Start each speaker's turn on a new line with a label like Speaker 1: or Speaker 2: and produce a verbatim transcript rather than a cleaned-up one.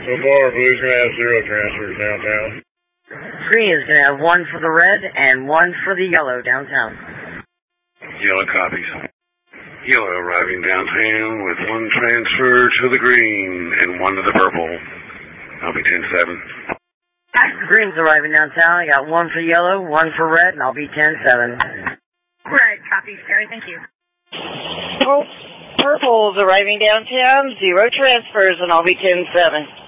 Speaker 1: So far, blue's going to have zero transfers downtown.
Speaker 2: Green is going to have one for the red and one for the yellow downtown.
Speaker 3: Yellow copies. Yellow arriving downtown with one transfer to the green and one to the purple. I'll be ten seven.
Speaker 2: Green's arriving downtown. I got one for yellow, one for red, and I'll be ten seven.
Speaker 4: Red, copy, Scary, thank you.
Speaker 2: Purple's arriving downtown, zero transfers, and I'll be ten seven.